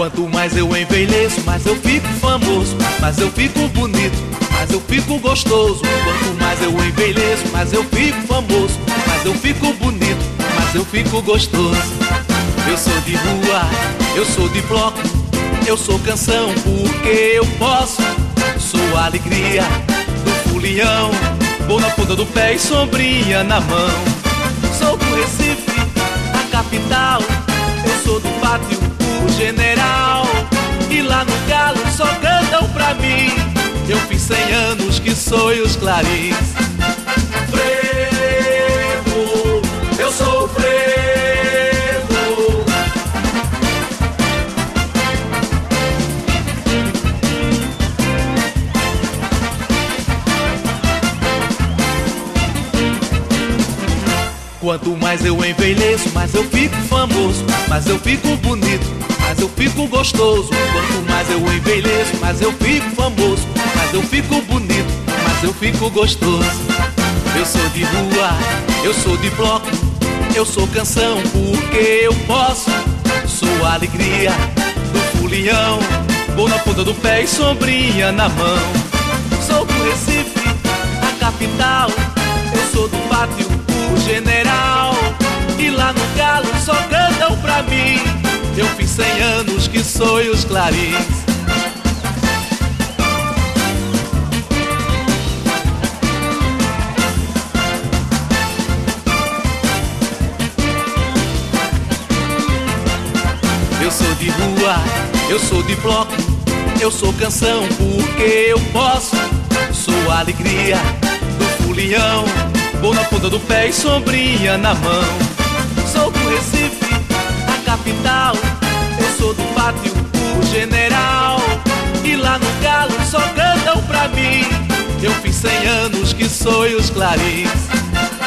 Quanto mais eu envelheço, mais eu fico famoso, mais eu fico bonito, mais eu fico gostoso. Quanto mais eu envelheço, mais eu fico famoso, mais eu fico bonito, mais eu fico gostoso. Eu sou de rua, eu sou de bloco, eu sou canção porque eu posso. Sou a alegria do folião, vou na ponta do pé e sombrinha na mão. Sou do Recife, a capital, eu sou do pátio, o general. E lá no Galo só cantam pra mim, eu fiz 100 anos que sou os clarins. Frevo, eu sou o frevo. Quanto mais eu envelheço, mais eu fico famoso, mais eu fico bonito, mais eu fico gostoso. Quanto mais eu envelheço, mais eu fico famoso, mais eu fico bonito, mais eu fico gostoso. Eu sou de rua, eu sou de bloco, eu sou canção porque eu posso. Sou a alegria do folião, vou na ponta do pé e sombrinha na mão. Sou do Recife, a capital, eu sou do pátio, o general. E lá no Galo só cantam pra mim, eu fiz 100 anos que sou os clarins. Eu sou de rua, eu sou de bloco, eu sou canção porque eu posso. Sou a alegria do folião, vou na ponta do pé e sombrinha na mão. Sou do Recife, a capital, eu sou do pátio, o general. E lá no Galo só cantam pra mim, eu fiz 100 anos que sou os clarins.